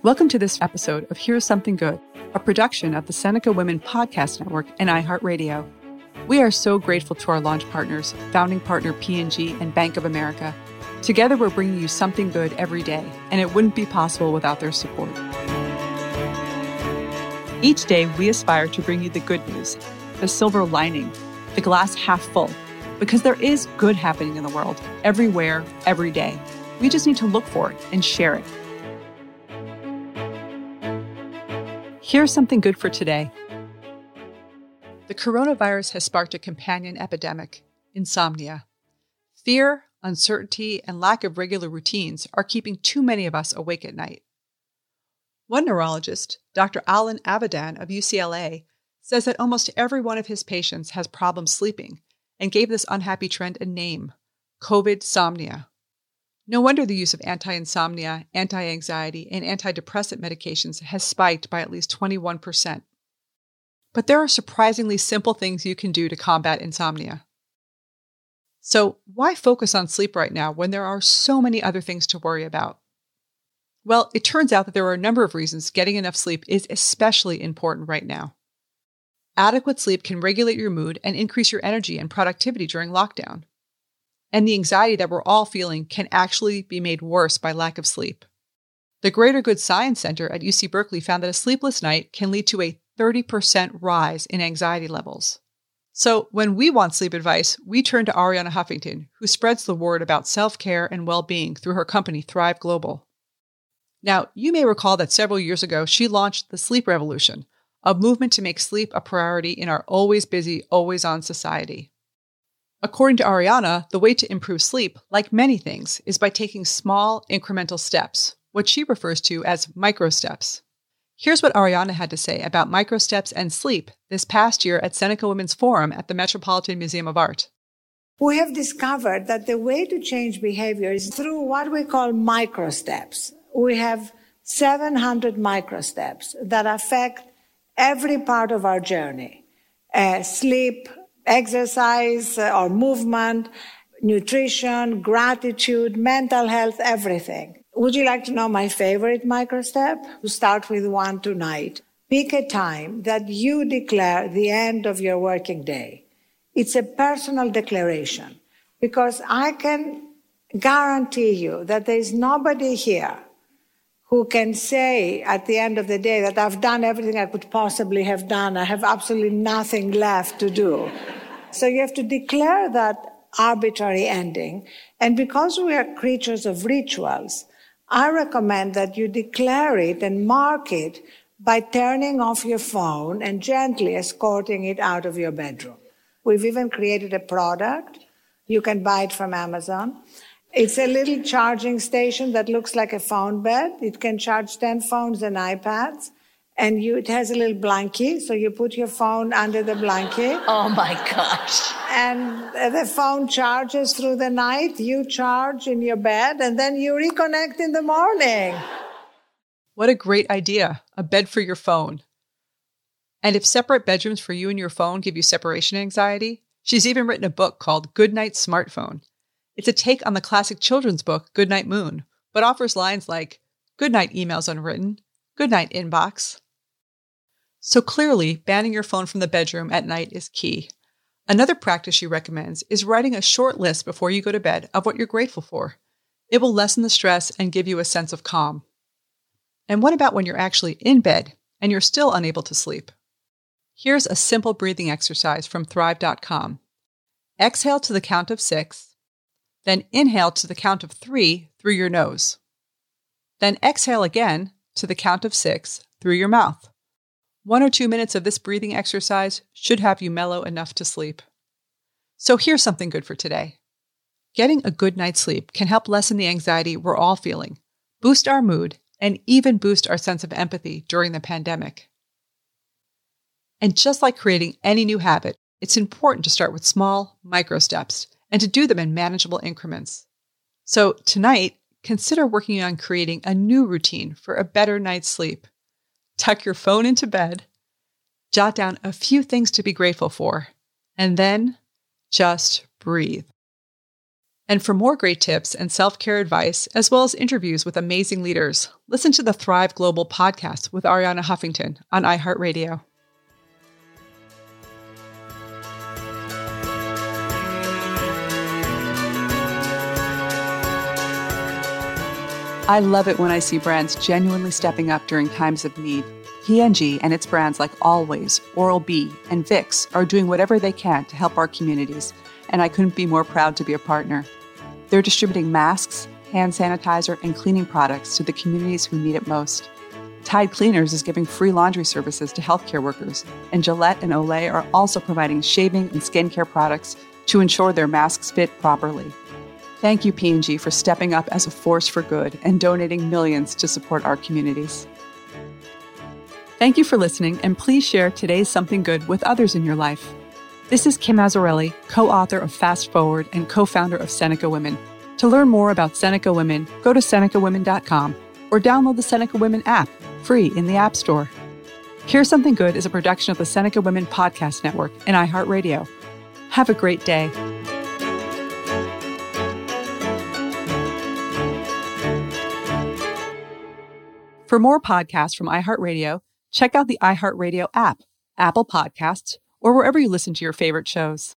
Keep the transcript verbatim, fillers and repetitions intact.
Welcome to this episode of Here's Something Good, a production of the Seneca Women Podcast Network and iHeartRadio. We are so grateful to our launch partners, founding partner P and G and Bank of America. Together, we're bringing you something good every day, and it wouldn't be possible without their support. Each day, we aspire to bring you the good news, the silver lining, the glass half full, because there is good happening in the world, everywhere, every day. We just need to look for it and share it. Here's something good for today. The coronavirus has sparked a companion epidemic, insomnia. Fear, uncertainty, and lack of regular routines are keeping too many of us awake at night. One neurologist, Doctor Alan Avidan of U C L A, says that almost every one of his patients has problems sleeping and gave this unhappy trend a name, COVID-somnia. No wonder the use of anti-insomnia, anti-anxiety, and antidepressant medications has spiked by at least twenty-one percent. But there are surprisingly simple things you can do to combat insomnia. So why focus on sleep right now when there are so many other things to worry about? Well, it turns out that there are a number of reasons getting enough sleep is especially important right now. Adequate sleep can regulate your mood and increase your energy and productivity during lockdown. And the anxiety that we're all feeling can actually be made worse by lack of sleep. The Greater Good Science Center at U C Berkeley found that a sleepless night can lead to a thirty percent rise in anxiety levels. So when we want sleep advice, we turn to Arianna Huffington, who spreads the word about self-care and well-being through her company Thrive Global. Now, you may recall that several years ago, she launched the Sleep Revolution, a movement to make sleep a priority in our always busy, always on society. According to Arianna, the way to improve sleep, like many things, is by taking small, incremental steps, what she refers to as micro steps. Here's what Arianna had to say about micro steps and sleep this past year at Seneca Women's Forum at the Metropolitan Museum of Art. We have discovered that the way to change behavior is through what we call micro steps. We have seven hundred micro steps that affect every part of our journey. Uh, sleep, exercise uh, or movement, nutrition, gratitude, mental health, everything. Would you like to know my favorite micro step? We'll start with one tonight. Pick a time that you declare the end of your working day. It's a personal declaration because I can guarantee you that there is nobody here who can say at the end of the day that I've done everything I could possibly have done. I have absolutely nothing left to do. So you have to declare that arbitrary ending. And because we are creatures of rituals, I recommend that you declare it and mark it by turning off your phone and gently escorting it out of your bedroom. We've even created a product. You can buy it from Amazon. It's a little charging station that looks like a phone bed. It can charge ten phones and iPads. And you, it has a little blankie, so you put your phone under the blankie. Oh, my gosh. And the phone charges through the night. You charge in your bed, and then you reconnect in the morning. What a great idea, a bed for your phone. And if separate bedrooms for you and your phone give you separation anxiety, she's even written a book called Goodnight Smartphone. It's a take on the classic children's book, Goodnight Moon, but offers lines like, Goodnight emails unwritten, Goodnight inbox. So clearly, banning your phone from the bedroom at night is key. Another practice she recommends is writing a short list before you go to bed of what you're grateful for. It will lessen the stress and give you a sense of calm. And what about when you're actually in bed and you're still unable to sleep? Here's a simple breathing exercise from thrive dot com. Exhale to the count of six, then inhale to the count of three through your nose. Then exhale again to the count of six through your mouth. One or two minutes of this breathing exercise should have you mellow enough to sleep. So here's something good for today. Getting a good night's sleep can help lessen the anxiety we're all feeling, boost our mood, and even boost our sense of empathy during the pandemic. And just like creating any new habit, it's important to start with small, micro steps and to do them in manageable increments. So tonight, consider working on creating a new routine for a better night's sleep. Tuck your phone into bed, jot down a few things to be grateful for, and then just breathe. And for more great tips and self-care advice, as well as interviews with amazing leaders, listen to the Thrive Global podcast with Arianna Huffington on iHeartRadio. I love it when I see brands genuinely stepping up during times of need. P and G and its brands like Always, Oral-B, and Vicks are doing whatever they can to help our communities, and I couldn't be more proud to be a partner. They're distributing masks, hand sanitizer, and cleaning products to the communities who need it most. Tide Cleaners is giving free laundry services to healthcare workers, and Gillette and Olay are also providing shaving and skincare products to ensure their masks fit properly. Thank you, P and G, for stepping up as a force for good and donating millions to support our communities. Thank you for listening, and please share today's Something Good with others in your life. This is Kim Azzarelli, co-author of Fast Forward and co-founder of Seneca Women. To learn more about Seneca Women, go to Seneca Women dot com or download the Seneca Women app, free in the App Store. Here's Something Good is a production of the Seneca Women Podcast Network and iHeartRadio. Have a great day. For more podcasts from iHeartRadio, check out the iHeartRadio app, Apple Podcasts, or wherever you listen to your favorite shows.